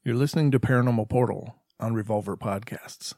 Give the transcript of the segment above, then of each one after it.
You're listening to Paranormal Portal on Revolver Podcasts.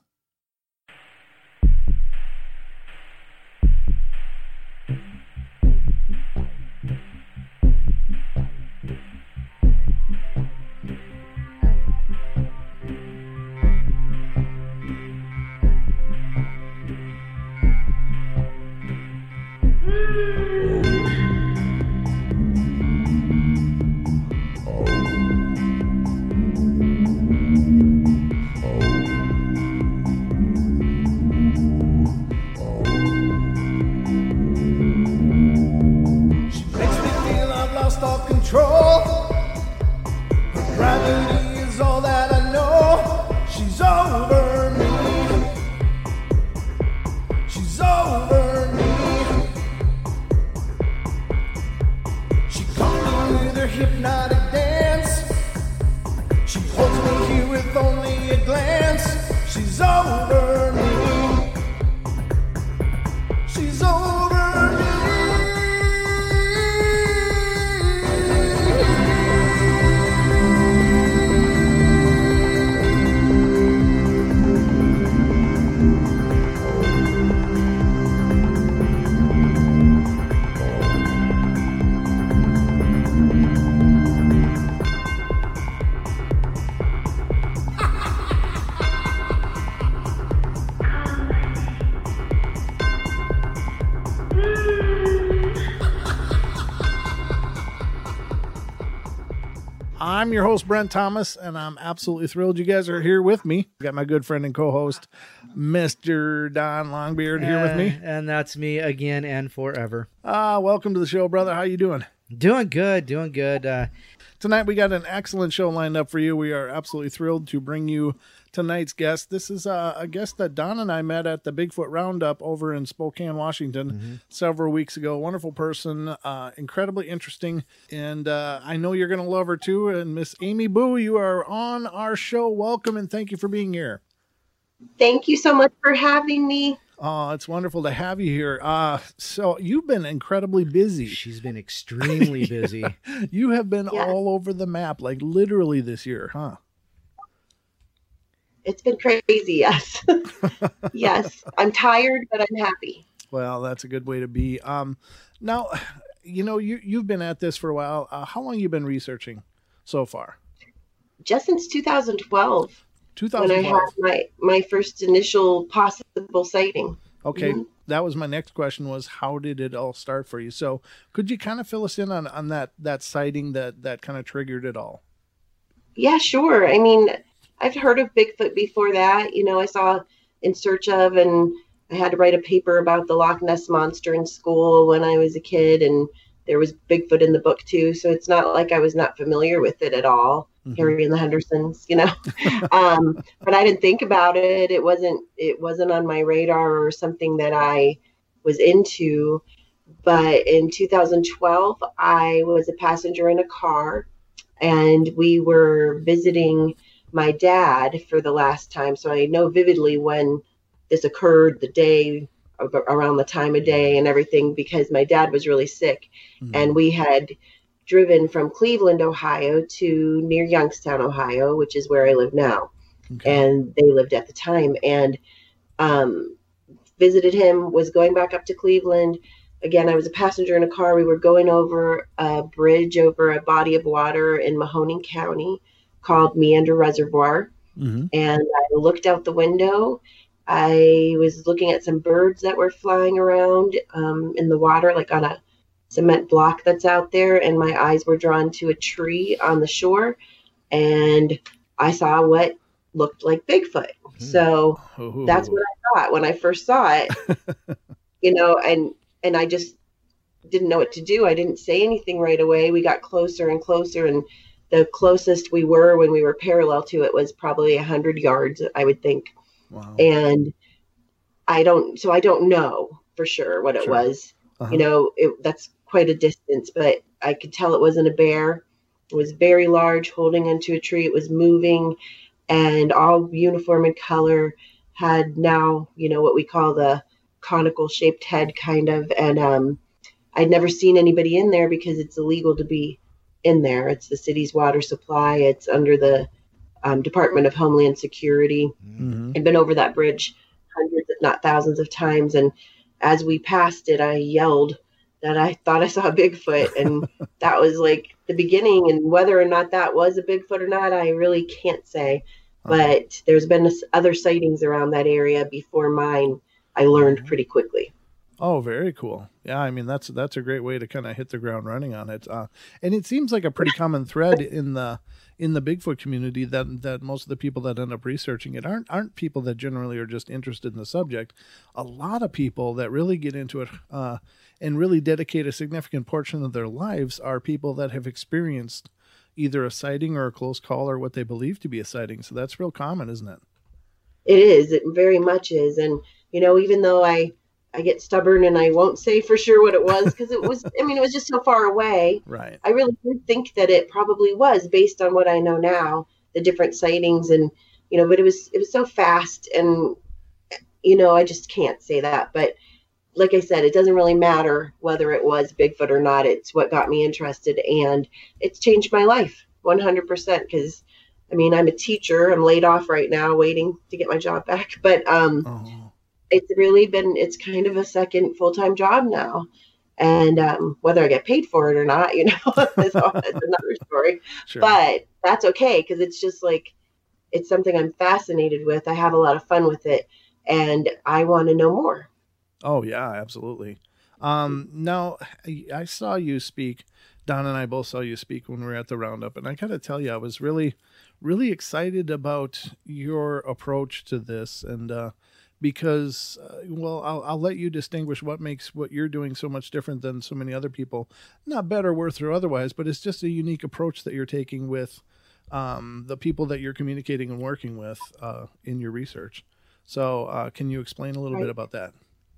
I'm your host, Brent Thomas, and I'm absolutely thrilled you guys are here with me. Got my good friend and co-host, Mr. Don Longbeard, here with me. And that's me again and forever. Welcome to the show, brother. How you doing? Doing good. Tonight we got an excellent show lined up for you. We are absolutely thrilled to bring you tonight's guest. This is a guest that Don and I met at the Bigfoot Roundup over in Spokane, Washington, several weeks ago. Wonderful person, incredibly interesting, and I know you're going to love her too. And Miss Amy Boo, you are on our show. Welcome, and thank you for being here. Thank you so much for having me. Oh, it's wonderful to have you here. So you've been incredibly busy. She's been extremely busy. You have been all over the map, like literally this year, huh? It's been crazy, yes. Yes, I'm tired, but I'm happy. Well, that's a good way to be. Now, you know, you've been at this for a while. How long have you been researching so far? Just since 2012. 2012. When I had my first initial possible sighting. Okay, That was my next question, was how did it all start for you? So could you kind of fill us in on that sighting that kind of triggered it all? Yeah, sure. I mean, I've heard of Bigfoot before that. You know, I saw In Search Of, and I had to write a paper about the Loch Ness Monster in school when I was a kid, and there was Bigfoot in the book too. So it's not like I was not familiar with it at all. Harry and the Hendersons, you know, but I didn't think about it. It wasn't on my radar or something that I was into. But in 2012, I was a passenger in a car, and we were visiting my dad for the last time. So I know vividly when this occurred, the day, around the time of day and everything, because my dad was really sick, and we had driven from Cleveland, Ohio to near Youngstown, Ohio, which is where I live now. And they lived at the time, and visited him, was going back up to Cleveland. Again, I was a passenger in a car. We were going over a bridge over a body of water in Mahoning County called Meander Reservoir. And I looked out the window. I was looking at some birds that were flying around in the water, like on a cement block that's out there, and my eyes were drawn to a tree on the shore, and I saw what looked like Bigfoot. So that's what I thought when I first saw it. You know, and I just didn't know what to do. I didn't say anything right away. We got closer and closer, and the closest we were when we were parallel to it was probably 100 yards, I would think. Wow. And I don't know for sure what it was. You know, that's quite a distance, but I could tell it wasn't a bear. It was very large, holding onto a tree. It was moving, and all uniform in color, had now, you know, what we call the conical shaped head kind of. And I'd never seen anybody in there because it's illegal to be in there. It's the city's water supply. It's under the Department of Homeland Security. Mm-hmm. I've been over that bridge hundreds, if not thousands of times. And as we passed it, I yelled that I thought I saw a Bigfoot. And that was like the beginning. And whether or not that was a Bigfoot or not, I really can't say. But there's been other sightings around that area before mine. I learned pretty quickly. Oh, very cool. Yeah, I mean, that's a great way to kind of hit the ground running on it. And it seems like a pretty common thread in the Bigfoot community that most of the people that end up researching it aren't people that generally are just interested in the subject. A lot of people that really get into it and really dedicate a significant portion of their lives are people that have experienced either a sighting or a close call or what they believe to be a sighting. So that's real common, isn't it? It is. It very much is. And, even though I get stubborn and I won't say for sure what it was, because it was just so far away. Right. I really did think that it probably was, based on what I know now, the different sightings, and, but it was so fast, and, I just can't say that. But like I said, it doesn't really matter whether it was Bigfoot or not. It's what got me interested, and it's changed my life 100%. Because, I'm a teacher. I'm laid off right now, waiting to get my job back. But, it's really it's kind of a second full-time job now. And whether I get paid for it or not, that's another story. Sure. But that's okay, because it's just like, it's something I'm fascinated with. I have a lot of fun with it, and I want to know more. Oh, yeah, absolutely. Now, I saw you speak. Don and I both saw you speak when we were at the Roundup, and I got to tell you, I was really, really excited about your approach to this, and because, I'll let you distinguish what makes what you're doing so much different than so many other people. Not better, worse, or otherwise, but it's just a unique approach that you're taking with the people that you're communicating and working with in your research. So can you explain a little bit about that?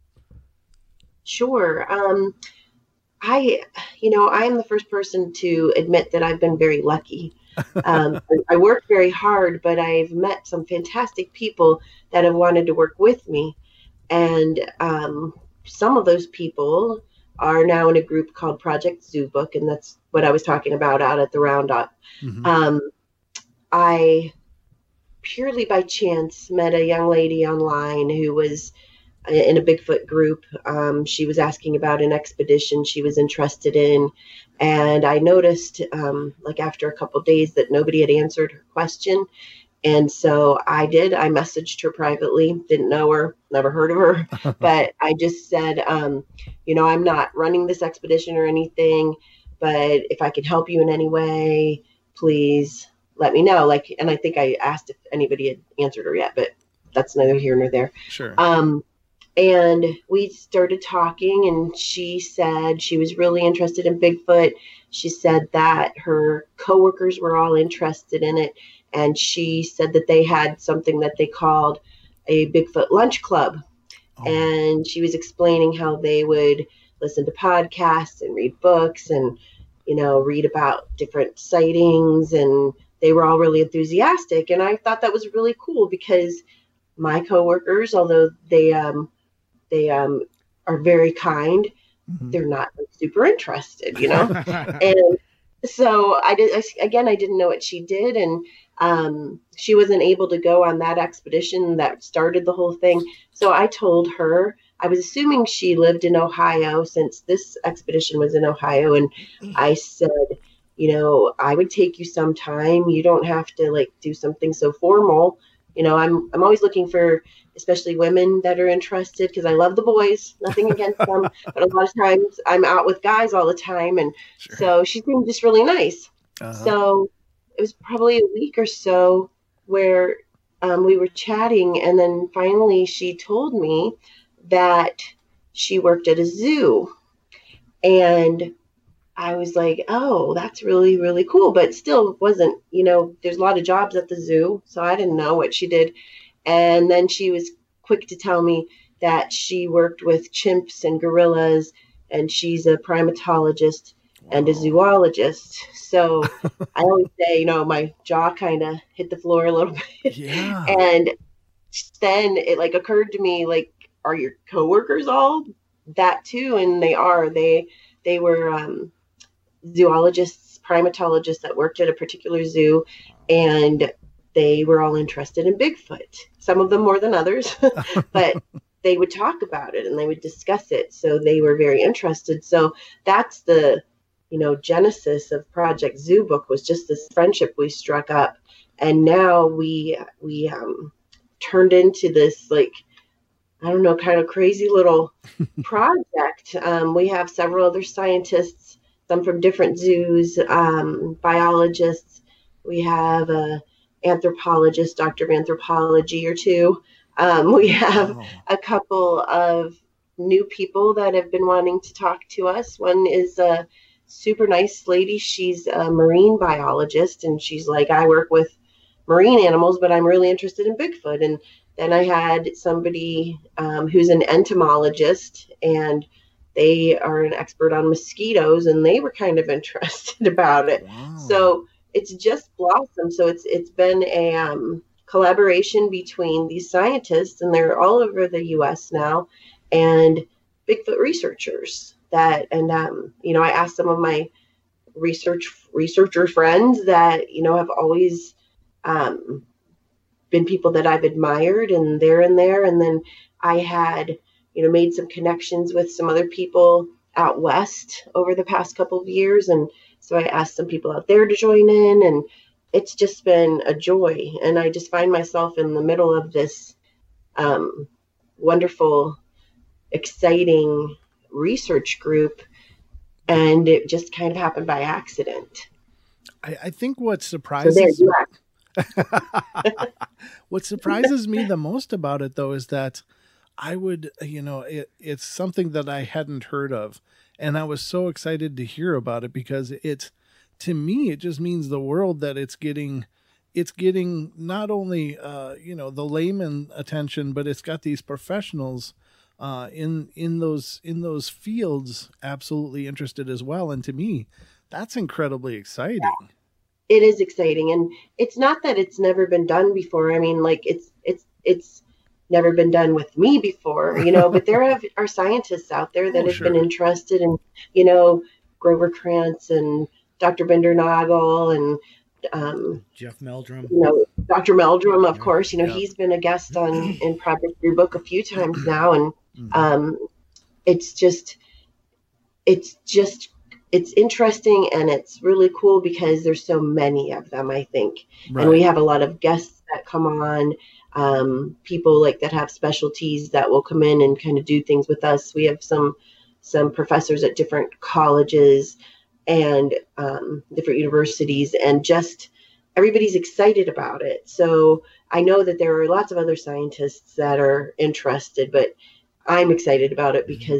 Sure. I am the first person to admit that I've been very lucky. I work very hard, but I've met some fantastic people that have wanted to work with me. And some of those people are now in a group called Project Zoo Book, and that's what I was talking about out at the Roundup. Mm-hmm. I purely by chance met a young lady online who was in a Bigfoot group. She was asking about an expedition she was interested in. And I noticed, after a couple of days, that nobody had answered her question. And so I messaged her privately, didn't know her, never heard of her, but I just said, I'm not running this expedition or anything, but if I can help you in any way, please let me know. And I think I asked if anybody had answered her yet, but that's neither here nor there. Sure. And we started talking, and she said she was really interested in Bigfoot. She said that her coworkers were all interested in it. And she said that they had something that they called a Bigfoot lunch club. Oh. And she was explaining how they would listen to podcasts and read books and, read about different sightings. And they were all really enthusiastic. And I thought that was really cool, because my coworkers, although they are very kind, mm-hmm. they're not super interested, And so I didn't know what she did. And she wasn't able to go on that expedition that started the whole thing. So I told her, I was assuming she lived in Ohio, since this expedition was in Ohio. And I said, I would take you sometime. You don't have to do something so formal. I'm always looking for, especially women that are interested, because I love the boys, nothing against them, but a lot of times I'm out with guys all the time. And sure. So she seemed just really nice. Uh-huh. So it was probably a week or so where we were chatting. And then finally she told me that she worked at a zoo. And I was like, oh, that's really, really cool. But still wasn't, there's a lot of jobs at the zoo. So I didn't know what she did. And then she was quick to tell me that she worked with chimps and gorillas, and she's a primatologist and a zoologist. So I always say, my jaw kind of hit the floor a little bit. Yeah. And then it occurred to me, are your coworkers all that too? And they are. They were zoologists, primatologists that worked at a particular zoo, and they were all interested in Bigfoot. Some of them more than others, but they would talk about it and they would discuss it. So they were very interested. So that's the, genesis of Project Zoo Book, was just this friendship we struck up. And now we turned into this, like, I don't know, kind of crazy little project. We have several other scientists, some from different zoos, biologists. We have a anthropologist, doctor of anthropology or two. We have a couple of new people that have been wanting to talk to us. One is a super nice lady. She's a marine biologist, and she's like, I work with marine animals, but I'm really interested in Bigfoot. And then I had somebody who's an entomologist, and they are an expert on mosquitoes, and they were kind of interested about it. Wow. So it's just blossomed. So it's been a collaboration between these scientists, and they're all over the U.S. now, and Bigfoot researchers. I asked some of my researcher friends that have always been people that I've admired, and they're in there. And then I had made some connections with some other people out west over the past couple of years, and so I asked some people out there to join in, and it's just been a joy. And I just find myself in the middle of this wonderful, exciting research group, and it just kind of happened by accident. I think what surprises what surprises me the most about it, though, is that I would, it's something that I hadn't heard of, and I was so excited to hear about it, because to me, it just means the world that it's getting not only, the layman attention, but it's got these professionals in those fields absolutely interested as well. And to me, that's incredibly exciting. Yeah. It is exciting. And it's not that it's never been done before. I mean, like it's never been done with me before, but there are scientists out there that have been interested in, Grover Krantz and Dr. Bindernagel and Jeff Meldrum. Dr. Meldrum, of course, he's been a guest in Project Zoo Book a few times now. And it's interesting, and it's really cool because there's so many of them, I think. Right. And we have a lot of guests that come on, people like that have specialties that will come in and kind of do things with us. We have some professors at different colleges and different universities, and just everybody's excited about it. So I know that there are lots of other scientists that are interested, but I'm excited about it because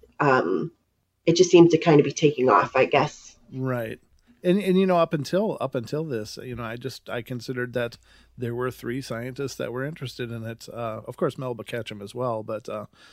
it just seems to kind of be taking off, I guess. Right. And up until this, I considered that there were 3 scientists that were interested in it. Of course, Melba Ketchum as well, but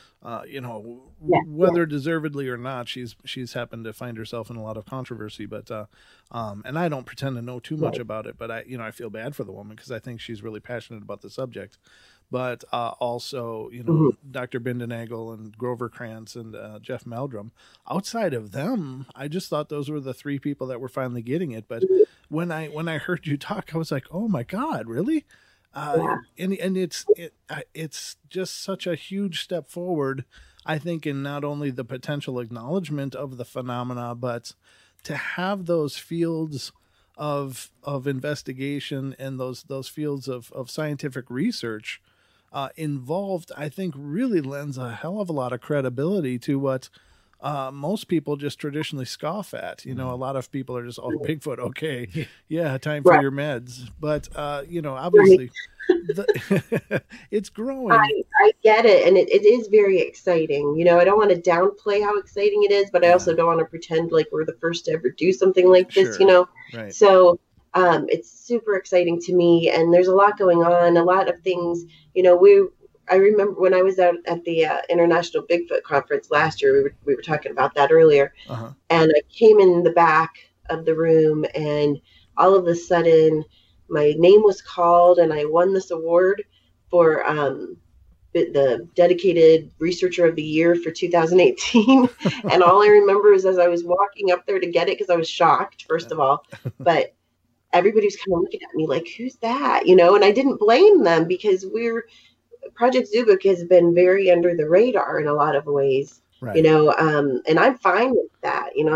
whether deservedly or not, she's happened to find herself in a lot of controversy. But and I don't pretend to know too much about it, but I feel bad for the woman because I think she's really passionate about the subject. But also, Dr. Bindernagel and Grover Krantz and Jeff Meldrum. Outside of them, I just thought those were the 3 people that were finally getting it. But when I heard you talk, I was like, oh my God, really? And it's just such a huge step forward, I think, in not only the potential acknowledgement of the phenomena, but to have those fields of investigation and those fields of scientific research involved, I think really lends a hell of a lot of credibility to what most people just traditionally scoff at. A lot of people are just, Bigfoot, okay, yeah, time for your meds. But, obviously, it's growing. I get it, and it is very exciting. I don't want to downplay how exciting it is, but I also don't want to pretend like we're the first to ever do something like this, Right. So it's super exciting to me, and there's a lot going on, a lot of things. I remember when I was out at the International Bigfoot Conference last year, we were talking about that earlier, and I came in the back of the room, and all of a sudden my name was called, and I won this award for the Dedicated Researcher of the Year for 2018. And all I remember is as I was walking up there to get it, because I was shocked, first of all, but everybody was kind of looking at me like, who's that? You know, and I didn't blame them because Project Zubik has been very under the radar in a lot of ways, Right. you know, and I'm fine with that. You know,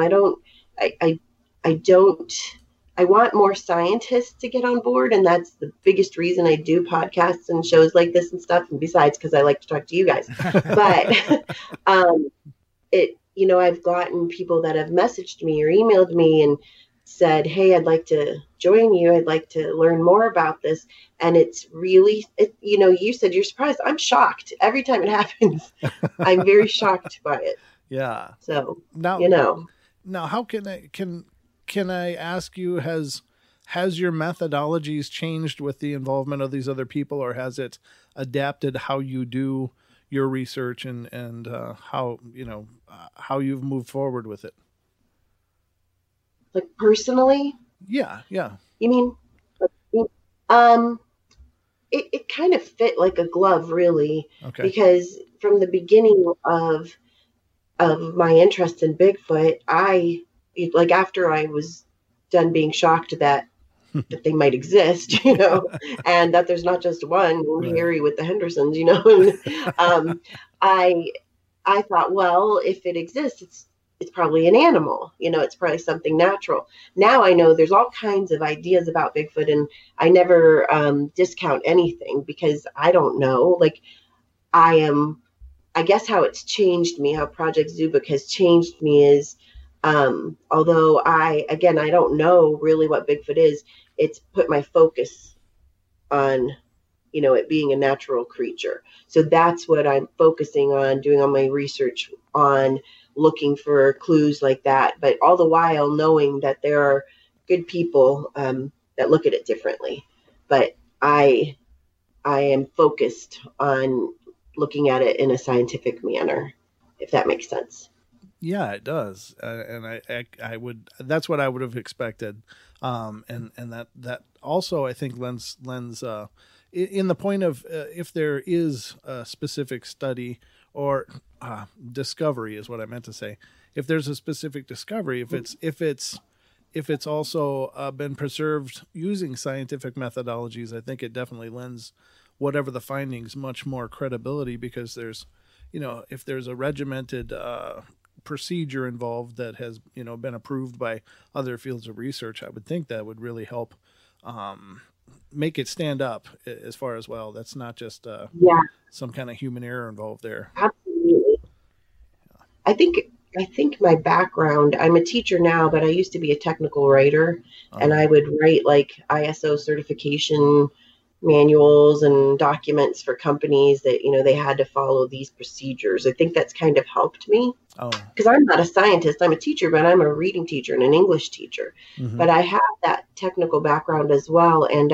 I want more scientists to get on board. And that's the biggest reason I do podcasts and shows like this and stuff. And besides, because I like to talk to you guys, but you know, I've gotten people that have messaged me or emailed me and said, hey, I'd like to join you. I'd like to learn more about this. And it's really, you know, you said you're surprised. I'm shocked every time it happens. I'm very shocked by it. Yeah. So, now, you know. Now, how can I ask you, has your methodologies changed with the involvement of these other people, or has it adapted how you do your research and how, you know, how you've moved forward with it? Like personally? Yeah. You mean? It kind of fit like a glove, really. Okay. Because from the beginning of my interest in Bigfoot, like after I was done being shocked that they might exist, you know, and that there's not just one Harry with the Hendersons, you know, and I thought, well, if it exists, it's probably an animal, you know, it's probably something natural. Now I know there's all kinds of ideas about Bigfoot, and I never discount anything because I don't know. Like I guess how it's changed me, how Project Zubik has changed me is, although I don't know really what Bigfoot is, it's put my focus on, you know, it being a natural creature. So that's what I'm focusing on, doing all my research on, looking for clues like that, but all the while knowing that there are good people that look at it differently. But I am focused on looking at it in a scientific manner, if that makes sense. Yeah, it does, and I would. That's what I would have expected, and that also I think lends in the point of if there is a specific study or discovery is what I meant to say. If there's a specific discovery, if it's also been preserved using scientific methodologies, I think it definitely lends whatever the findings much more credibility, because there's, you know, if there's a regimented procedure involved that has, you know, been approved by other fields of research, I would think that would really help make it stand up as far as, well, that's not just some kind of human error involved there. Absolutely. I think my background, I'm a teacher now, but I used to be a technical writer, and I would write like ISO certification manuals and documents for companies that, you know, they had to follow these procedures. I think that's kind of helped me. Because I'm not a scientist, I'm a teacher, but I'm a reading teacher and an English teacher. Mm-hmm. But I have that technical background as well, and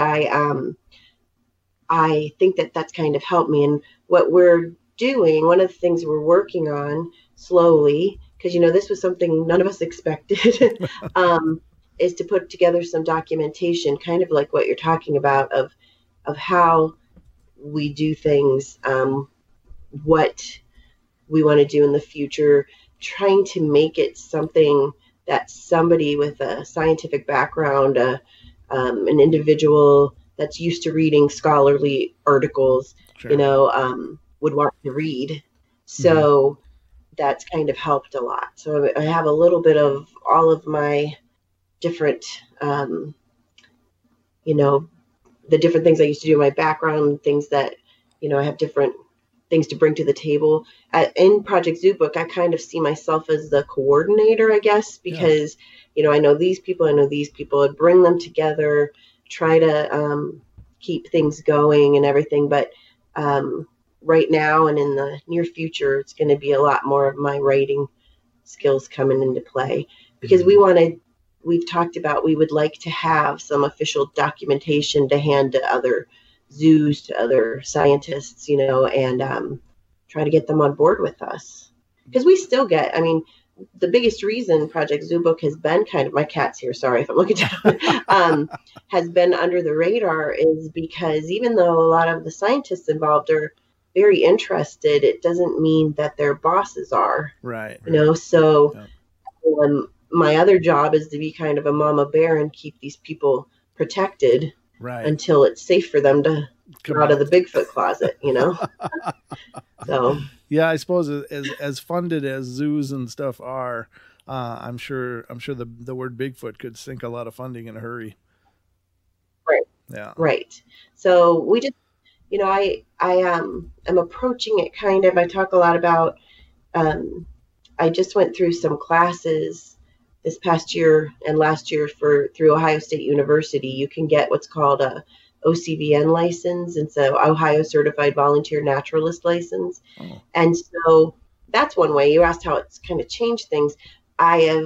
I think that that's kind of helped me. And what we're doing, one of the things we're working on slowly, because, you know, this was something none of us expected, is to put together some documentation, kind of like what you're talking about, of how we do things, what we want to do in the future, trying to make it something that somebody with a scientific background, an individual that's used to reading scholarly articles, you know, would want to read. So that's kind of helped a lot. So I have a little bit of all of my different, you know, the different things I used to do in my background, things that, you know, I have different things to bring to the table. In Project Zubik, I kind of see myself as the coordinator, I guess, because, you know, I know these people, I'd bring them together, try to keep things going and everything. But right now and in the near future, it's going to be a lot more of my writing skills coming into play, because we've talked about, we would like to have some official documentation to hand to other zoos, to other scientists, you know, and try to get them on board with us. Because we still get, I mean, the biggest reason Project Zubik has been kind of, my cat's here, sorry if I'm looking down, has been under the radar is because even though a lot of the scientists involved are very interested, it doesn't mean that their bosses are. Right. You know, so my other job is to be kind of a mama bear and keep these people protected Right. until it's safe for them to Come come out of out. the Bigfoot closet, you know? So, Yeah, I suppose as funded as zoos and stuff are, I'm sure the word Bigfoot could sink a lot of funding in a hurry. right, Yeah. right. So we just, you know, I am approaching it kind of, I talk a lot about, I just went through some classes this past year and last year through Ohio State University. You can get what's called a OCVN license. It's a Ohio Certified Volunteer Naturalist license. Oh. And so that's one way. You asked how it's kind of changed things. I have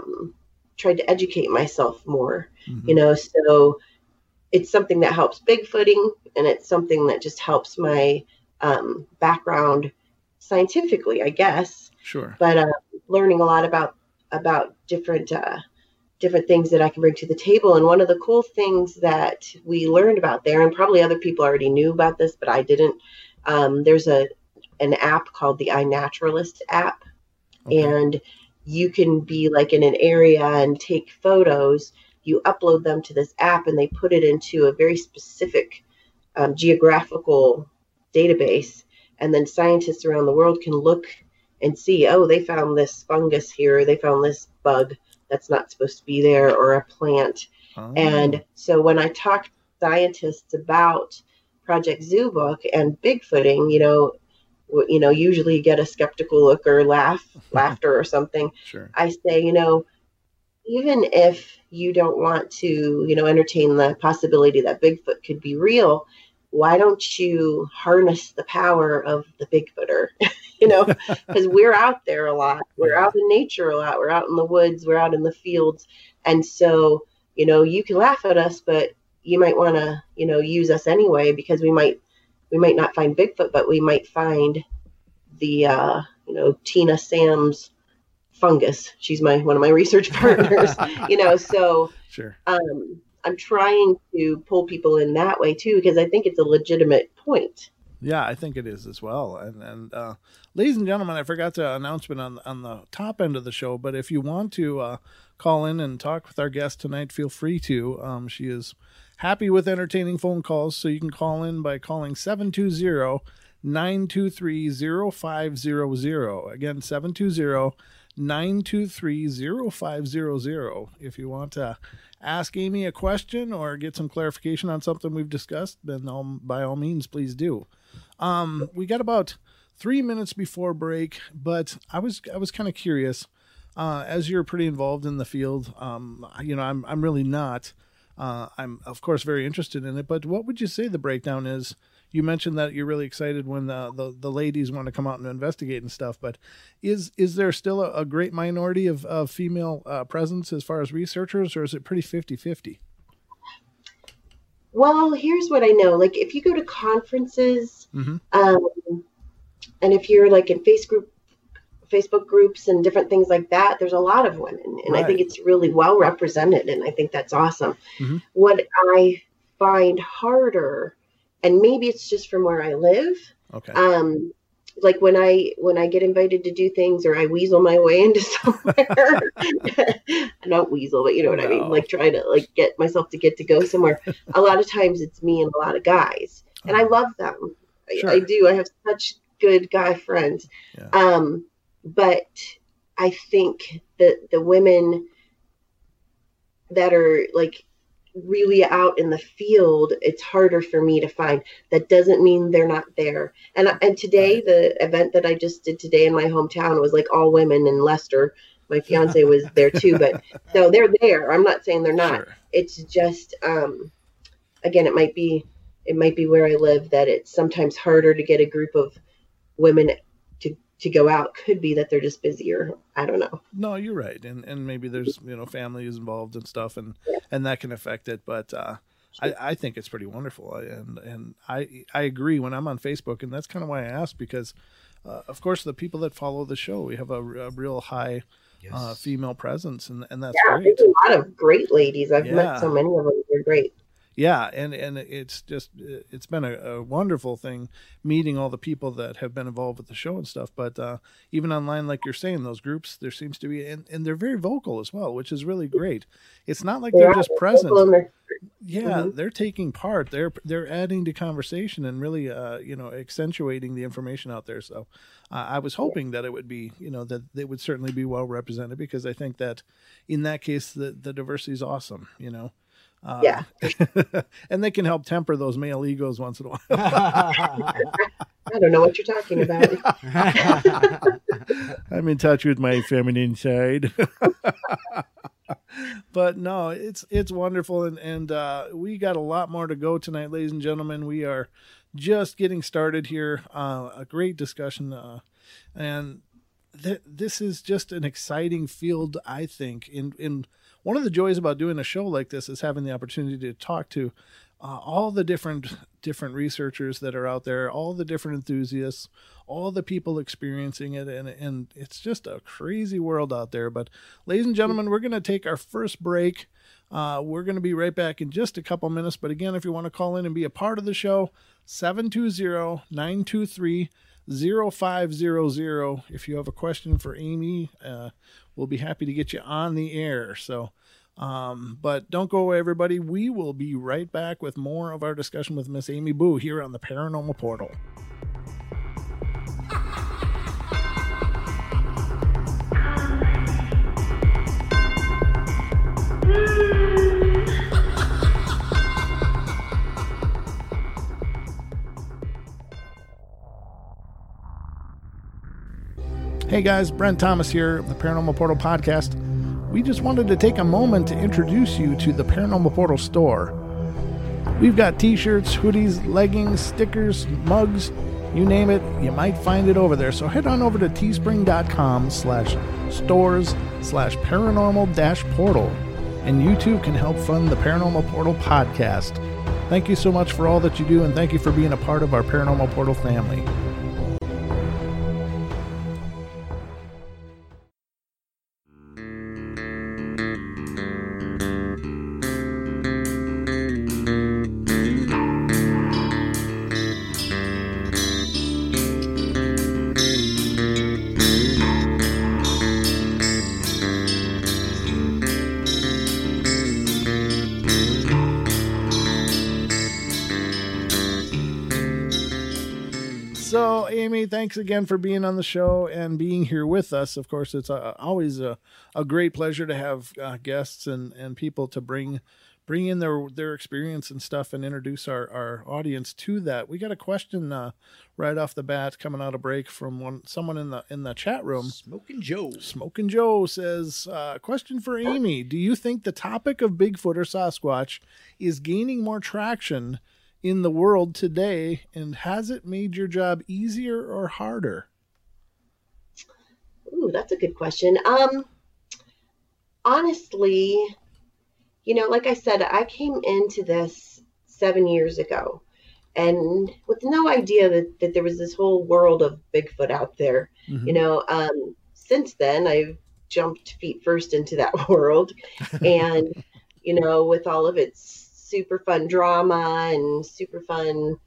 tried to educate myself more, Mm-hmm. you know, so it's something that helps Bigfooting, and it's something that just helps my background scientifically, I guess. Sure. But learning a lot about different things that I can bring to the table. And one of the cool things that we learned about there, and probably other people already knew about this, but I didn't. There's an app called the iNaturalist app, Okay. and you can be like in an area and take photos. You upload them to this app, and they put it into a very specific geographical database. And then scientists around the world can look and see, oh, they found this fungus here, they found this bug that's not supposed to be there, or a plant. Oh. And so when I talk to scientists about Project Zoo Book and Bigfooting, you know, usually you get a skeptical look or laughter or something. Sure. I say, you know, even if you don't want to, you know, entertain the possibility that Bigfoot could be real, why don't you harness the power of the Bigfooter? You know, because we're out there a lot. We're out in nature a lot. We're out in the woods. We're out in the fields. And so, you know, you can laugh at us, but you might want to, you know, use us anyway, because we might not find Bigfoot, but we might find the, you know, Tina Sam's fungus. She's one of my research partners, you know, so Sure. I'm trying to pull people in that way too, because I think it's a legitimate point. Yeah, I think it is as well. And ladies and gentlemen, I forgot the announcement on the top end of the show, but if you want to call in and talk with our guest tonight, feel free to. She is happy with entertaining phone calls, so you can call in by calling 720-923-0500. Again, 720-923-0500. If you want to ask Amy a question or get some clarification on something we've discussed, then by all means, please do. We got about 3 minutes before break, but I was kind of curious, as you're pretty involved in the field. You know, I'm really not. I'm of course very interested in it, but what would you say the breakdown is? You mentioned that you're really excited when the ladies want to come out and investigate and stuff, but is there still a great minority of female presence as far as researchers, or is it pretty 50-50? Well, here's what I know. Like, if you go to conferences, Mm-hmm. And if you're like in Facebook groups and different things like that, there's a lot of women, and Right. I think it's really well represented, and I think that's awesome. Mm-hmm. What I find harder, and maybe it's just from where I live, Okay. like when I get invited to do things, or I weasel my way into somewhere. I don't weasel, but you know what I mean? No. Like, try to like get myself to go somewhere. A lot of times it's me and a lot of guys, and I love them. Sure. I do. I have such good guy friends. Yeah. But I think that the women that are like really out in the field, it's harder for me to find. That doesn't mean they're not there. And today, the event that I just did today in my hometown was like all women in Leicester. My fiance was there too, but no, they're there. I'm not saying they're not. Sure. It's just, again, it might be where I live that it's sometimes harder to get a group of women to go out. Could be that they're just busier. I don't know. No, you're right, and maybe there's families involved and stuff, and that can affect it. But I think it's pretty wonderful, and I agree when I'm on Facebook, and that's kind of why I asked, because of course the people that follow the show, we have a real high female presence, and that's great. There's a lot of great ladies. I've met so many of them. They're great. Yeah, and it's just it's been a wonderful thing meeting all the people that have been involved with the show and stuff. But even online, like you're saying, those groups, there seems to be, and they're very vocal as well, which is really great. It's not like they're just present. Yeah, they're taking part. They're adding to conversation and really accentuating the information out there. So I was hoping that it would be, that they would certainly be well represented, because I think that in that case the diversity is awesome. Yeah. And they can help temper those male egos once in a while. I don't know what you're talking about. I'm in touch with my feminine side. But no, it's wonderful. And we got a lot more to go tonight, ladies and gentlemen. We are just getting started here. A great discussion. And this is just an exciting field, I think. In one of the joys about doing a show like this is having the opportunity to talk to all the different researchers that are out there, all the different enthusiasts, all the people experiencing it, and it's just a crazy world out there. But ladies and gentlemen, we're going to take our first break. We're going to be right back in just a couple minutes. But again, if you want to call in and be a part of the show, 720-923-0500. If you have a question for Amy, we'll be happy to get you on the air. So, but don't go away, everybody. We will be right back with more of our discussion with Miss Amy Boo here on the Paranormal Portal. Hey guys, Brent Thomas here of the Paranormal Portal Podcast. We just wanted to take a moment to introduce you to the Paranormal Portal store. We've got t-shirts, hoodies, leggings, stickers, mugs, you name it, you might find it over there. So head on over to teespring.com/stores/paranormal-portal, and you too can help fund the Paranormal Portal Podcast. Thank you so much for all that you do, and thank you for being a part of our Paranormal Portal family. So, Amy, thanks again for being on the show and being here with us. Of course, it's always a great pleasure to have guests and people to bring in their experience and stuff and introduce our audience to that. We got a question right off the bat coming out of break from someone in the chat room. Smoking Joe. Smoking Joe says, question for Amy. Do you think the topic of Bigfoot or Sasquatch is gaining more traction in the world today, and has it made your job easier or harder? Ooh, that's a good question. Honestly, like I said, I came into this 7 years ago, and with no idea that there was this whole world of Bigfoot out there. Mm-hmm. Since then, I've jumped feet first into that world, and with all of its super fun drama and super fun,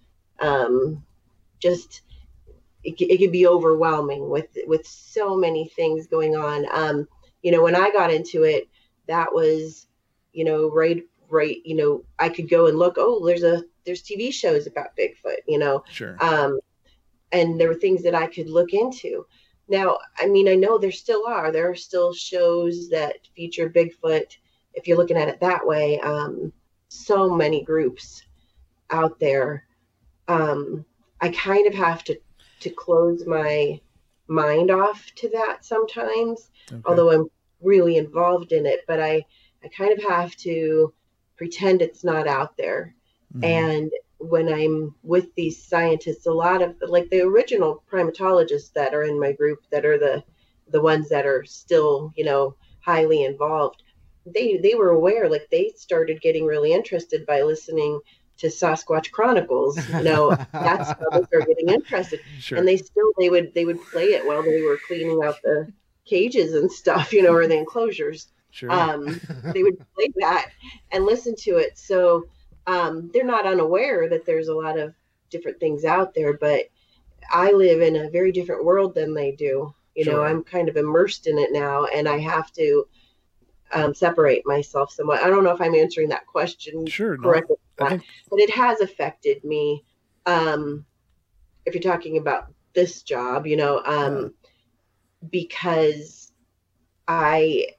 just it could be overwhelming with so many things going on. When I got into it, that was right, I could go and look, there's TV shows about Bigfoot, Sure. And there were things that I could look into. Now, I know there are still shows that feature Bigfoot, if you're looking at it that way. So many groups out there. I kind of have to close my mind off to that sometimes, okay, although I'm really involved in it, but I kind of have to pretend it's not out there. Mm-hmm. And when I'm with these scientists, a lot of like the original primatologists that are in my group, that are the ones that are still, highly involved, they were aware, like they started getting really interested by listening to Sasquatch Chronicles. That's how they started getting interested. Sure. And they would play it while they were cleaning out the cages and stuff, or the enclosures. Sure. They would play that and listen to it. So they're not unaware that there's a lot of different things out there, but I live in a very different world than they do. You know, Sure. I'm kind of immersed in it now, and I have to separate myself somewhat. I don't know if I'm answering that question Sure. No, correctly, I think but it has affected me. If you're talking about this job, you know, because I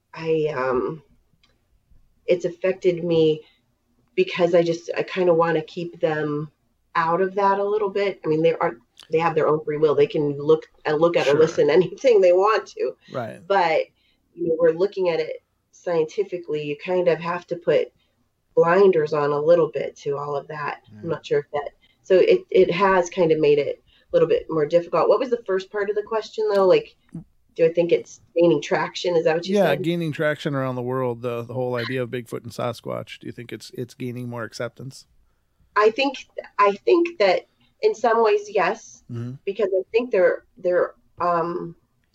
it's affected me because I kind of want to keep them out of that a little bit. I mean, they have their own free will. They can look at Sure. or listen anything they want to. right. But you know, we're looking at it scientifically. You kind of have to put blinders on a little bit to all of that. I'm not sure if that. So it has kind of made it a little bit more difficult. What was the first part of the question though? Like, do I think it's gaining traction? Is that what you said? Gaining traction around the world. The whole idea of Bigfoot and Sasquatch. Do you think it's gaining more acceptance? I think that in some ways, yes, because I think there are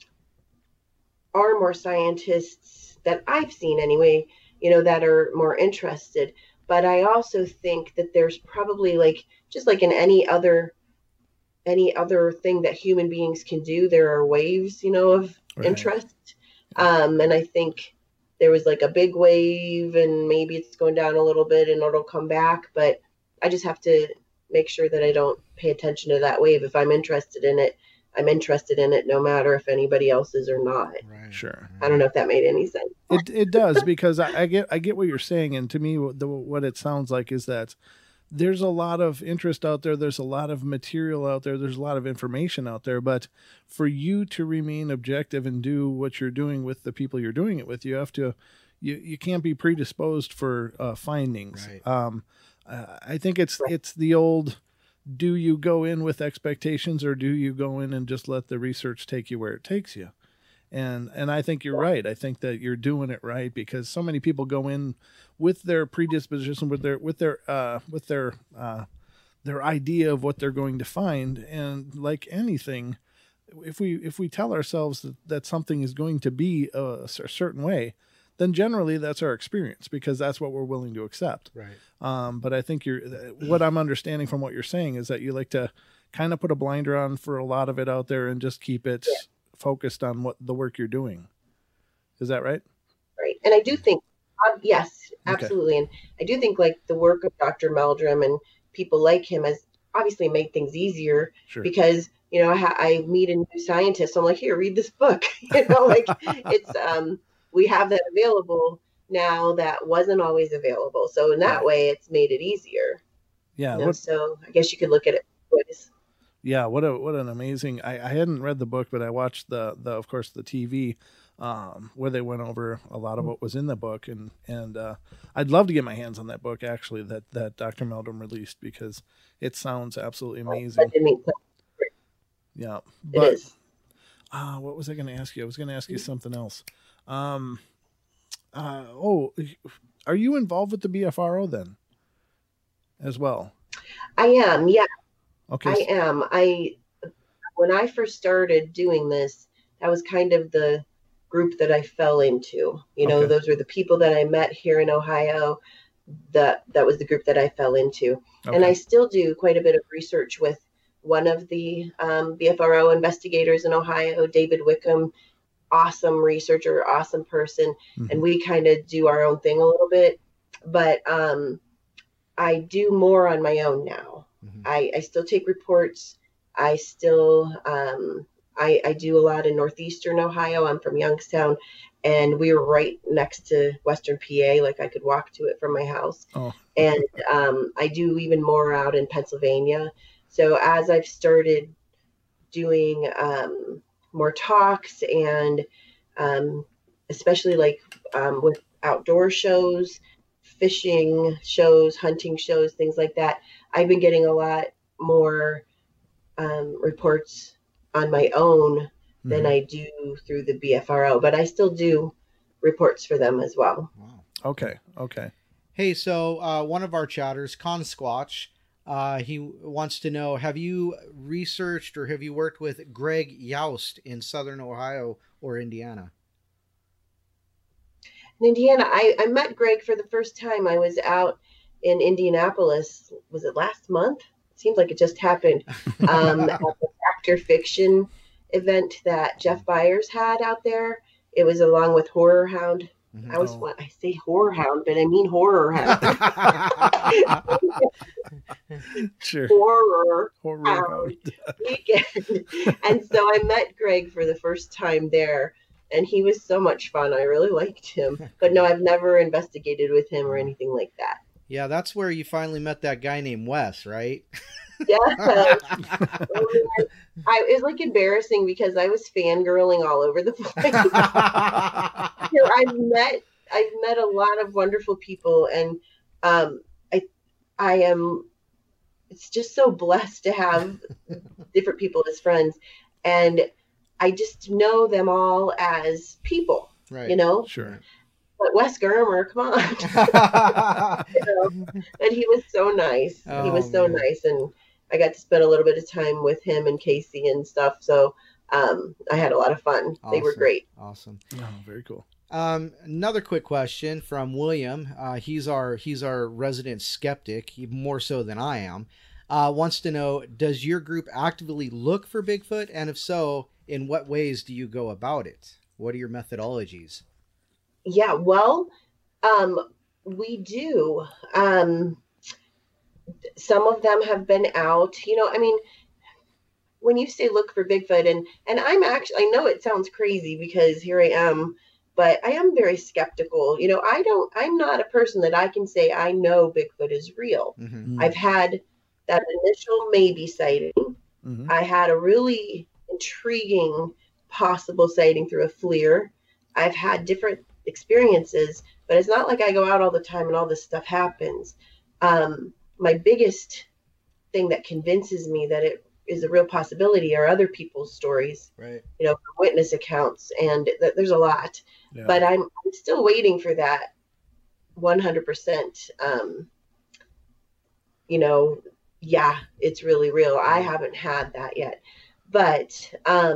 more scientists that I've seen anyway, you know, that are more interested. But I also think that there's probably just like in any other thing that human beings can do, there are waves, you know, of interest. And I think there was like a big wave and maybe it's going down a little bit and it'll come back, but I just have to make sure that I don't pay attention to that wave. If I'm interested in it, I'm interested in it no matter if anybody else is or not. Right. Sure. I don't know if that made any sense. It does, because I get what you're saying, and to me, what it sounds like is that there's a lot of interest out there. There's a lot of material out there. There's a lot of information out there. But for you to remain objective and do what you're doing with the people you're doing it with, you have to. You can't be predisposed for findings. Right. I think it's the old. Do you go in with expectations, or do you go in and just let the research take you where it takes you? And I think you're right. I think that you're doing it right, because so many people go in with their predisposition, with their idea of what they're going to find. And like anything, if we tell ourselves that something is going to be a certain way, then generally that's our experience, because that's what we're willing to accept. Right. But I think what I'm understanding from what you're saying is that you like to kind of put a blinder on for a lot of it out there and just keep it focused on what the work you're doing. Is that right? Right. And I do think, yes, absolutely. Okay. And I do think like the work of Dr. Meldrum and people like him has obviously made things easier. Sure. Because, you know, I meet a new scientist. So I'm like, here, read this book. You know, like it's, we have that available now that wasn't always available. So in that way, it's made it easier. Yeah. You know, so I guess you could look at it ways. Yeah. What an amazing, I hadn't read the book, but I watched the of course the TV, where they went over a lot of what was in the book. And I'd love to get my hands on that book, actually, that Dr. Meldrum released, because it sounds absolutely amazing. Yeah. But, it is. What was I going to ask you? I was going to ask you something else. Are you involved with the BFRO then as well? I am. Yeah. Okay. I am. When I first started doing this, that was kind of the group that I fell into. You know, those were the people that I met here in Ohio. That was the group that I fell into. Okay. And I still do quite a bit of research with one of the BFRO investigators in Ohio, David Wickham. Awesome researcher, awesome person. Mm-hmm. And we kind of do our own thing a little bit, but I do more on my own now. Mm-hmm. I still take reports. I still, I do a lot in Northeastern Ohio. I'm from Youngstown, and we were right next to Western PA. Like I could walk to it from my house. Oh. And I do even more out in Pennsylvania. So as I've started doing more talks and especially like with outdoor shows, fishing shows, hunting shows, things like that, I've been getting a lot more reports on my own than I do through the BFRO, but I still do reports for them as well. Wow. Okay. Hey, so one of our chatters, Con Squatch, he wants to know, have you researched or have you worked with Greg Yost in Southern Ohio or Indiana? In Indiana, I met Greg for the first time. I was out in Indianapolis. Was it last month? It seems like it just happened. At the Factor Fiction event that Jeff Byers had out there. It was along with Horror Hound. I say Horror Hound, but I mean Horror Hound. Sure. Horror Hound weekend. And so I met Greg for the first time there, and he was so much fun. I really liked him. But no, I've never investigated with him or anything like that. Yeah, that's where you finally met that guy named Wes, right? Yeah. It was like embarrassing because I was fangirling all over the place. I've met a lot of wonderful people, and I am it's just so blessed to have different people as friends, and I just know them all as people, right? You know, sure. But Wes Germer, come on. And he was so nice. He was so nice, and I got to spend a little bit of time with him and Casey and stuff. So I had a lot of fun. Awesome. They were great. Awesome. Oh, very cool. Another quick question from William. He's our resident skeptic, even more so than I am. Wants to know, does your group actively look for Bigfoot? And if so, in what ways do you go about it? What are your methodologies? Yeah, well, we do. Some of them have been out, you know, I mean, when you say look for Bigfoot, and I'm actually, I know it sounds crazy because here I am, but I am very skeptical. You know, I'm not a person that I can say I know Bigfoot is real. Mm-hmm. I've had that initial maybe sighting. Mm-hmm. I had a really intriguing possible sighting through a FLIR. I've had different experiences, but it's not like I go out all the time and all this stuff happens. My biggest thing that convinces me that it is a real possibility are other people's stories, right? You know, witness accounts, and there's a lot, but I'm still waiting for that 100%. You know, yeah, it's really real. I haven't had that yet, but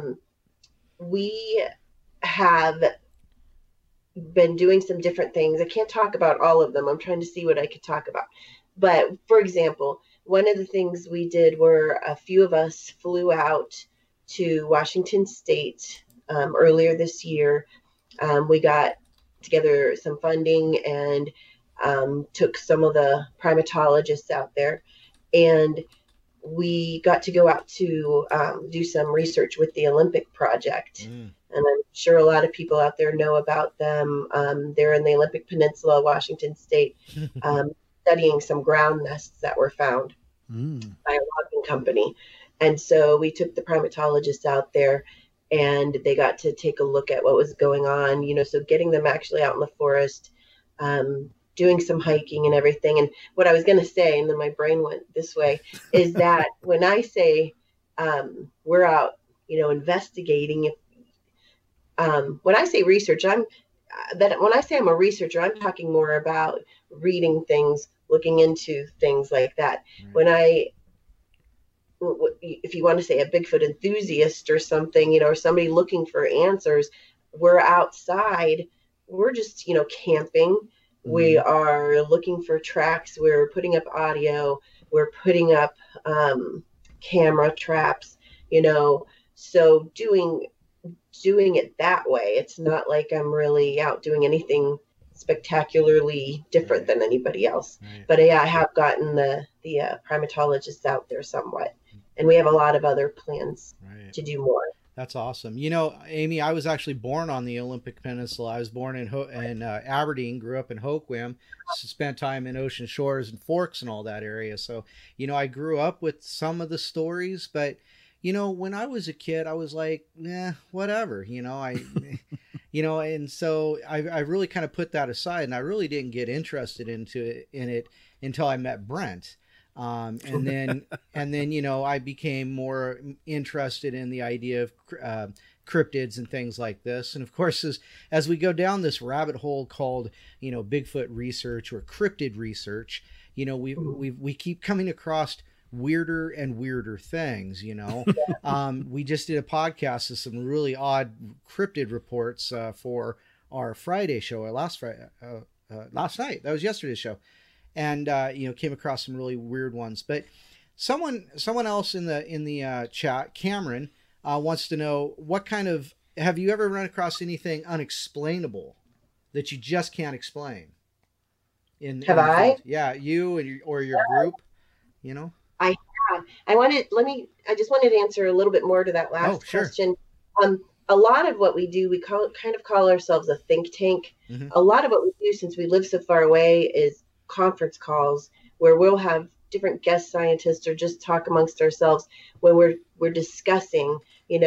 we have been doing some different things. I can't talk about all of them. I'm trying to see what I could talk about. But for example, one of the things we did were a few of us flew out to Washington State earlier this year. We got together some funding and took some of the primatologists out there, and we got to go out to do some research with the Olympic Project. And I'm sure a lot of people out there know about them. They're in the Olympic Peninsula, Washington State, studying some ground nests that were found by a logging company. And so we took the primatologists out there, and they got to take a look at what was going on, you know, so getting them actually out in the forest, doing some hiking and everything. And what I was going to say, and then my brain went this way, is that when I say we're out, you know, investigating, when I say research, when I say I'm a researcher, I'm talking more about reading things, looking into things like that. Right. If you want to say a Bigfoot enthusiast or something, you know, or somebody looking for answers, we're outside, we're just, you know, camping. We are looking for tracks. We're putting up audio. We're putting up camera traps, you know, so doing it that way. It's not like I'm really out doing anything spectacularly different than anybody else. But yeah, I have gotten the primatologists out there somewhat, and we have a lot of other plans to do more. That's awesome. You know, Amy, I was actually born on the Olympic Peninsula. I was born in Aberdeen, grew up in Hoquiam, spent time in Ocean Shores and Forks and all that area. So, you know, I grew up with some of the stories, but you know, when I was a kid, I was like, whatever, you know, you know, and so I really kind of put that aside, and I really didn't get interested in it until I met Brent. And then, you know, I became more interested in the idea of cryptids and things like this. And of course, as we go down this rabbit hole called, you know, Bigfoot research or cryptid research, you know, we keep coming across weirder and weirder things, you know. We just did a podcast of some really odd cryptid reports for our Friday show, last night. That was yesterday's show. and came across some really weird ones. But someone else in the chat, Cameron, wants to know have you ever run across anything unexplainable that you just can't explain? Have I? Yeah, you and your group. I have. I just wanted to answer a little bit more to that last question. A lot of what we do, we call ourselves a think tank. Mm-hmm. A lot of what we do, since we live so far away, is conference calls where we'll have different guest scientists or just talk amongst ourselves when we're discussing,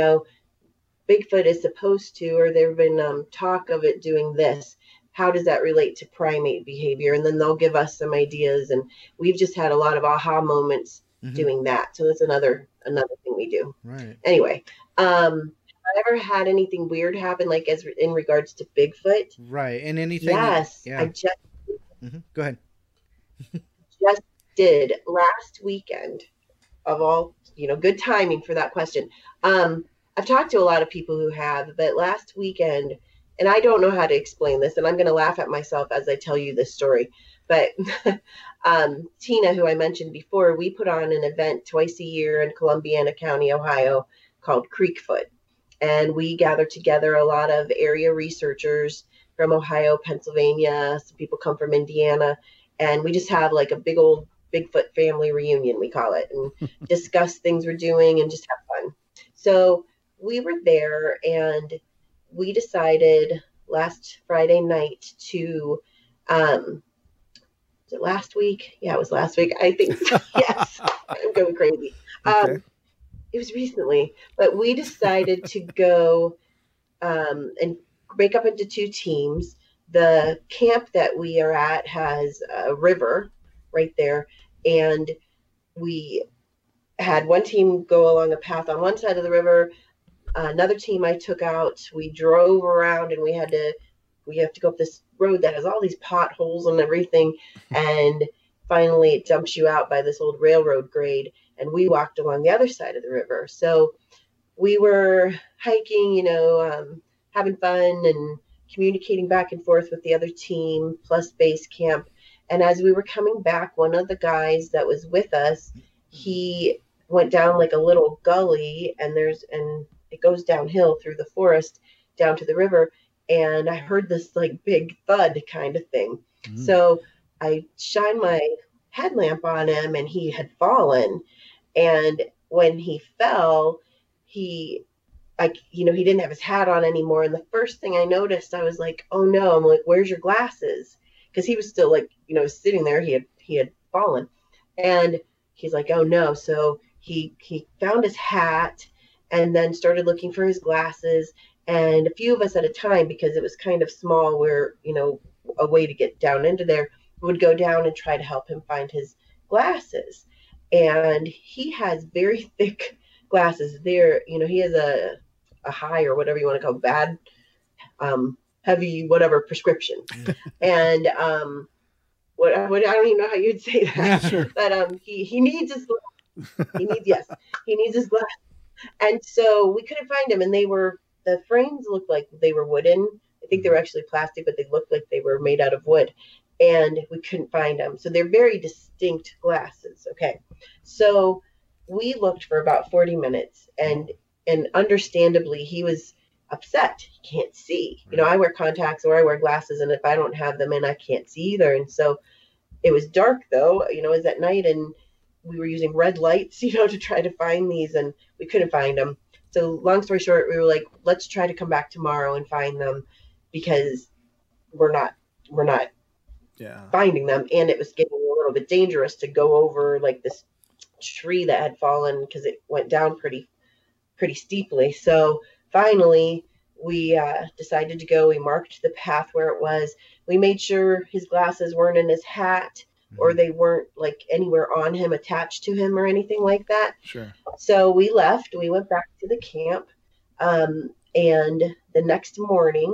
Bigfoot is supposed to, or there have been talk of it doing this. How does that relate to primate behavior? And then they'll give us some ideas, and we've just had a lot of aha moments doing that. So that's another thing we do. Right. Anyway, have I ever had anything weird happen, like as in regards to Bigfoot? Right. And anything? Yes. I just. Go ahead. Just did last weekend of all, good timing for that question. I've talked to a lot of people who have, but last weekend, and I don't know how to explain this, and I'm going to laugh at myself as I tell you this story, but Tina, who I mentioned before, we put on an event twice a year in Columbiana County, Ohio, called Creekfoot. And we gather together a lot of area researchers from Ohio, Pennsylvania. Some people come from Indiana. And we just have like a big old Bigfoot family reunion, we call it, and discuss things we're doing and just have fun. So we were there, and we decided last Friday night to, was it last week? Yeah, it was last week. I think so. Yes, I'm going crazy. Okay. It was recently, but we decided to go and break up into two teams. The camp that we are at has a river right there, and we had one team go along a path on one side of the river. Another team I took out. We drove around, and we have to go up this road that has all these potholes and everything, and finally it dumps you out by this old railroad grade. And we walked along the other side of the river. So we were hiking, having fun and communicating back and forth with the other team, plus base camp. And as we were coming back, one of the guys that was with us, he went down like a little gully, and it goes downhill through the forest down to the river. And I heard this like big thud kind of thing. Mm-hmm. So I shined my headlamp on him, and he had fallen. And when he fell, he didn't have his hat on anymore. And the first thing I noticed, I was like, oh no, I'm like, where's your glasses? Because he was still like, sitting there, he had fallen. And he's like, oh no. So he found his hat and then started looking for his glasses. And a few of us at a time, because it was kind of small, where, a way to get down into there, would go down and try to help him find his glasses. And he has very thick glasses. He has a high, or whatever you want to call it, bad, heavy, whatever prescription. And what I don't even know how you'd say that. Sure. But he needs his glasses. He needs his glasses. And so we couldn't find him, and the frames looked like they were wooden. I think they were actually plastic, but they looked like they were made out of wood. And we couldn't find them. So they're very distinct glasses. Okay. So we looked for about 40 minutes, and understandably, he was upset. He can't see. I wear contacts or I wear glasses, and if I don't have them in, I can't see either. And so it was dark though, it was at night, and we were using red lights, to try to find these, and we couldn't find them. So long story short, we were like, let's try to come back tomorrow and find them, because we're not finding them. And it was getting a little bit dangerous to go over like this tree that had fallen, because it went down pretty steeply. So finally we decided to go. We marked the path where it was. We made sure his glasses weren't in his hat, or they weren't like anywhere on him, attached to him or anything like that. Sure. So we left. We went back to the camp. And the next morning,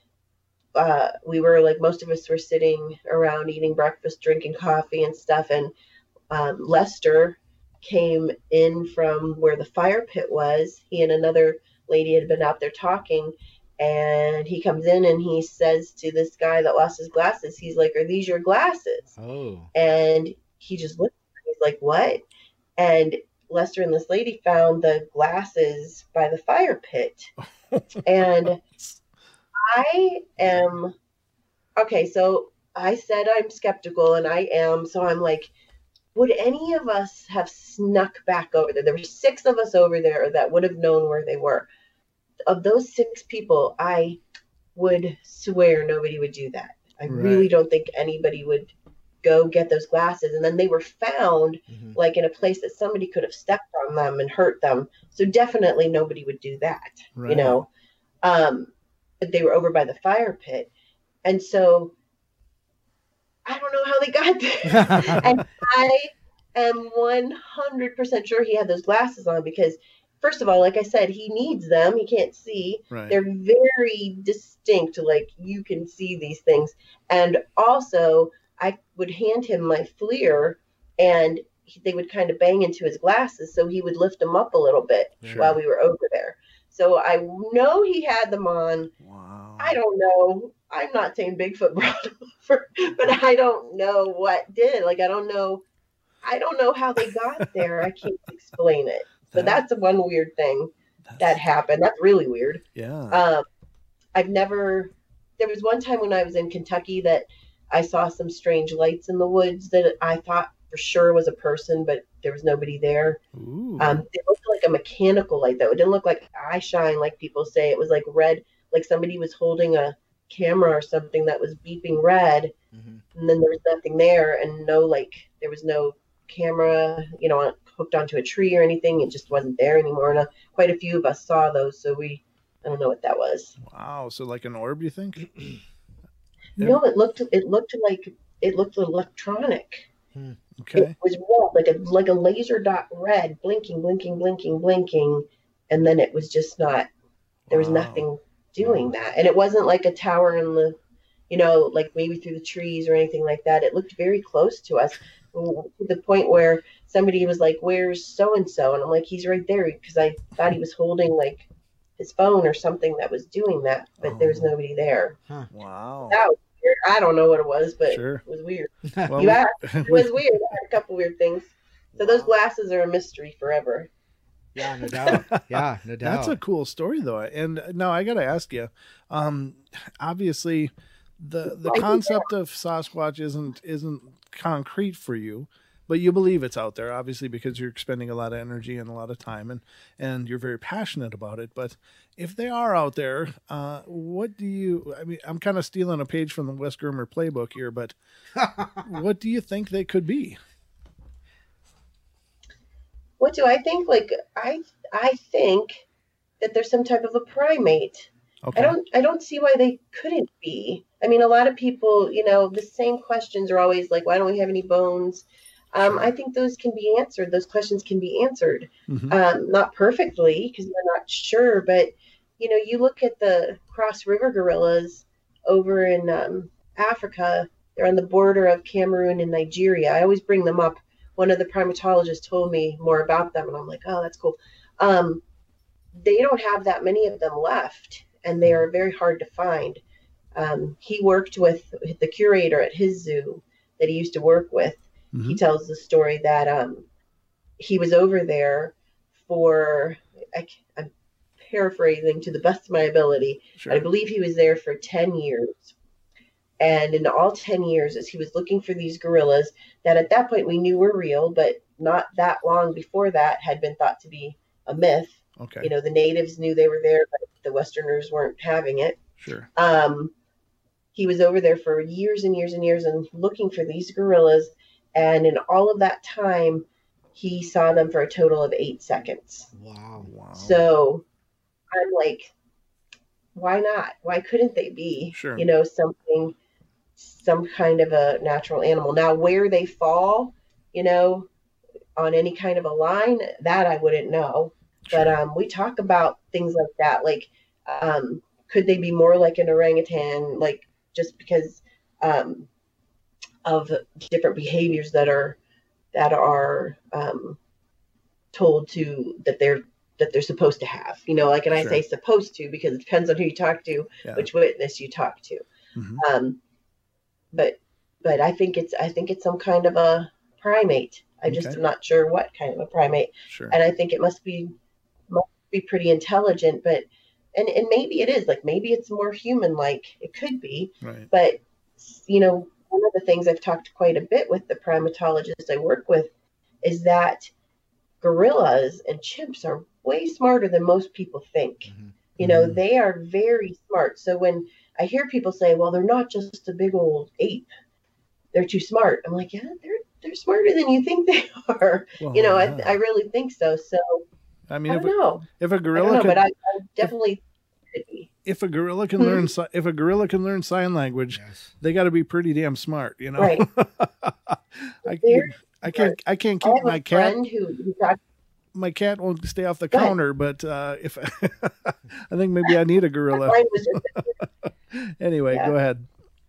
we were like, most of us were sitting around eating breakfast, drinking coffee and stuff. And Lester came in from where the fire pit was. He and another lady had been out there talking, And he comes in and he says to this guy that lost his glasses, he's like, "Are these your glasses?" Oh. And he just looked at me, he's like, "What?" And Lester and this lady found the glasses by the fire pit. And I am, okay, so I said I'm skeptical, and I am, so I'm like, would any of us have snuck back over there? There were 6 of us over there that would have known where they were. Of those 6 people, I would swear nobody would do that. I really don't think anybody would go get those glasses. And then they were found like in a place that somebody could have stepped on them and hurt them. So definitely nobody would do that, you know. But they were over by the fire pit. And so I don't know how they got there. And I am 100% sure he had those glasses on because, first of all, like I said, he needs them. He can't see. They're very distinct. Like, you can see these things. And also, I would hand him my FLIR, and they would kind of bang into his glasses, so he would lift them up a little bit while we were over there. So I know he had them on. Wow. I don't know. I'm not saying Bigfoot brought them over, but I don't know what did. Like, I don't know how they got there. I can't explain it. So that's one weird thing that happened. That's really weird. Yeah. There was one time when I was in Kentucky that I saw some strange lights in the woods that I thought for sure was a person, but there was nobody there. It looked like a mechanical light, though. It didn't look like eye shine, like people say. It was like red, like somebody was holding a camera or something that was beeping red, and then there was nothing there, and there was no camera, hooked onto a tree or anything. It just wasn't there anymore. And quite a few of us saw those, so I don't know what that was. Wow. So like an orb, you think? No, it looked electronic. Okay. It was red, like a laser dot red, blinking, blinking, blinking, blinking, and then it was just not. There was nothing doing that, and it wasn't like a tower in the, like maybe through the trees or anything like that. It looked very close to us, to the point where somebody was like, "Where's so and so?" And I'm like, "He's right there," because I thought he was holding like his phone or something that was doing that, but there was nobody there. Wow. That was weird. I don't know what it was, but it was weird. Well, it was weird. I had a couple weird things. So those glasses are a mystery forever. Yeah, no doubt. Yeah, no doubt. That's a cool story, though. And now I got to ask you, obviously, the concept of Sasquatch isn't concrete for you, but you believe it's out there, obviously, because you're spending a lot of energy and a lot of time, and you're very passionate about it. But if they are out there, what do you? I mean, I'm kind of stealing a page from the Wes Germer playbook here, but what do you think they could be? What do I think? Like, I think that there's some type of a primate. Okay. I don't see why they couldn't be. I mean, a lot of people, the same questions are always like, why don't we have any bones? I think those can be answered. Those questions can be answered. Not perfectly, because we're not sure, but you look at the Cross River gorillas over in Africa. They're on the border of Cameroon and Nigeria. I always bring them up. One of the primatologists told me more about them, and I'm like, oh, that's cool. They don't have that many of them left, and they are very hard to find. He worked with the curator at his zoo that he used to work with. He tells the story that he was over there for, I'm paraphrasing to the best of my ability, I believe he was there for 10 years. And in all 10 years, as he was looking for these gorillas that at that point we knew were real, but not that long before that had been thought to be a myth. Okay. The natives knew they were there, but the Westerners weren't having it. Sure. He was over there for years and years and years and looking for these gorillas. And in all of that time, he saw them for a total of 8 seconds. Wow. So I'm like, why not? Why couldn't they be, some kind of a natural animal? Now, where they fall, on any kind of a line, that I wouldn't know. Sure. But we talk about things like that. Like, could they be more like an orangutan? Like, just because of different behaviors that are told to that that they're supposed to have, you know, like, and I Sure. say supposed to because it depends on who you talk to, Yeah. which witness you talk to. But I think it's some kind of a primate. I just Okay. am not sure what kind of a primate. Sure. And I think it must be pretty intelligent, but and maybe it is, like, maybe it's more human like. It could be. Right. But, you know, one of the things I've talked quite a bit with the primatologists I work with is that gorillas and chimps are way smarter than most people think. You know, they are very smart. So when I hear people say, well, they're not just a big old ape, they're too smart, I'm like, yeah, they're smarter than you think they are. Well, you know, yeah. I really think so. So I mean, I don't know. if a I don't gorilla know, could, but I definitely could be. if a gorilla can learn sign language, Yes. they got to be pretty damn smart, you know. Right. I can't keep I have my a cat. friend who got My cat won't stay off the Go ahead. counter, but if I think maybe I need a gorilla. mine was just Anyway, Yeah. go ahead.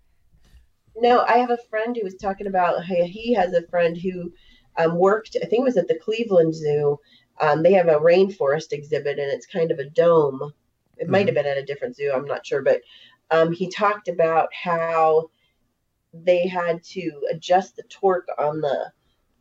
No, I have a friend who was talking about, he has a friend who worked, I think it was at the Cleveland Zoo. They have a rainforest exhibit, and it's kind of a dome. It might have been at a different zoo, I'm not sure. But he talked about how they had to adjust the torque on the,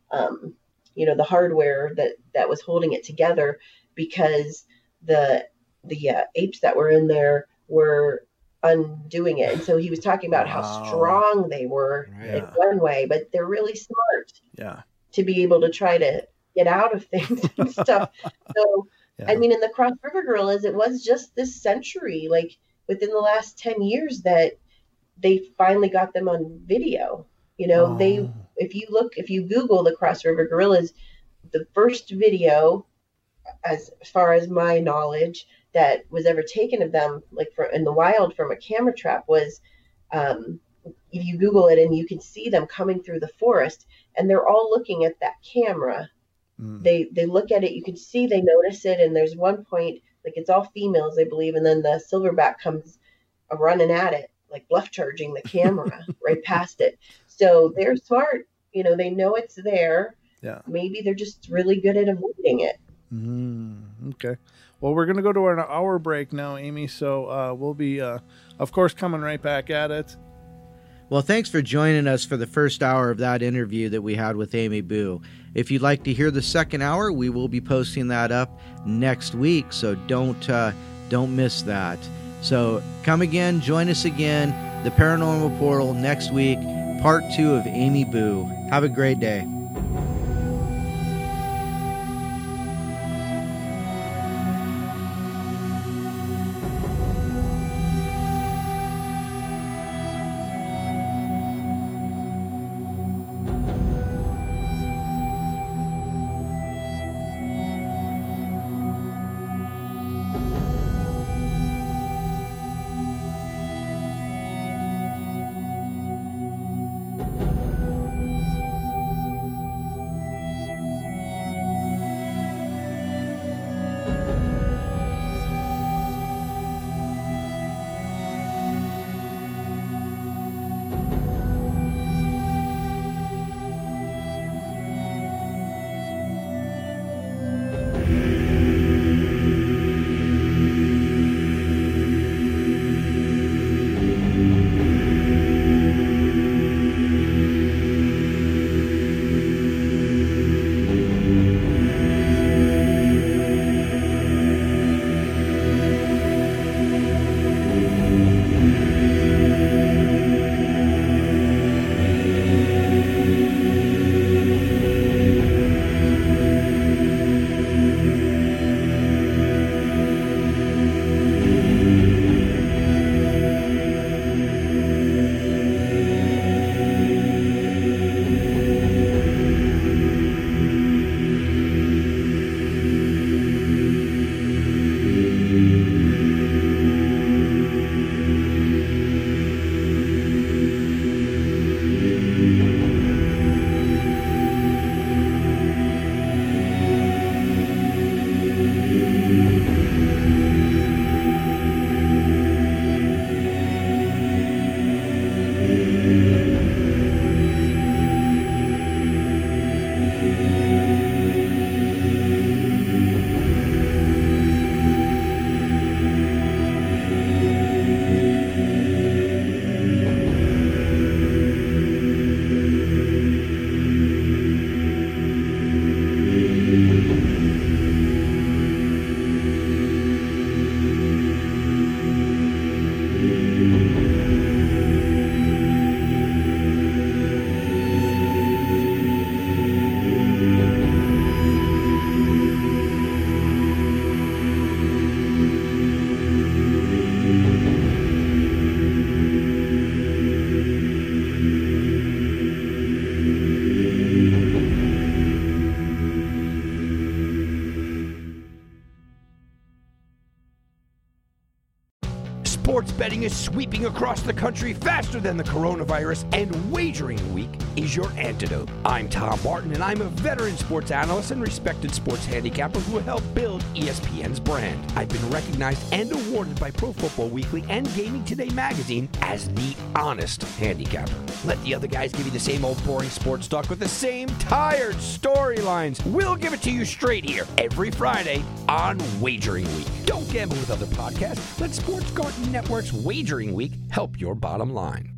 the hardware that was holding it together, because the apes that were in there were undoing it. And so he was talking about how Wow. strong they were in Yeah. one way, but they're really smart Yeah. to be able to try to get out of things and stuff. So, Yeah. I mean, in the Cross River Gorillas, it was just this century, like within the last 10 years, that they finally got them on video. You know, Oh. if you Google the Cross River Gorillas, the first video, as far as my knowledge, that was ever taken of them, like in the wild from a camera trap, was if you Google it, and you can see them coming through the forest, and they're all looking at that camera. They look at it, you can see they notice it, and there's one point, like, it's all females, I believe, and then the silverback comes running at it, like bluff charging the camera right past it. So they're smart, you know, they know it's there. Yeah. Maybe they're just really good at avoiding it. Okay. Well, we're going to go to our hour break now, Amy. So we'll be, of course, coming right back at it. Well, thanks for joining us for the first hour of that interview that we had with Amy Boo. If you'd like to hear the second hour, we will be posting that up next week, so don't miss that. So come again, join us again, The Paranormal Portal next week, part 2 of Amy Boo. Have a great day. Sports betting is sweeping across the country faster than the coronavirus, and Wagering Week is your antidote. I'm Tom Barton, and I'm a veteran sports analyst and respected sports handicapper who helped build ESPN's brand. I've been recognized and awarded by Pro Football Weekly and Gaming Today magazine as the honest handicapper. Let the other guys give you the same old boring sports talk with the same tired storylines. We'll give it to you straight here every Friday on Wagering Week. Don't gamble with other podcasts. Let Sports Garden Network's Wagering Week help your bottom line.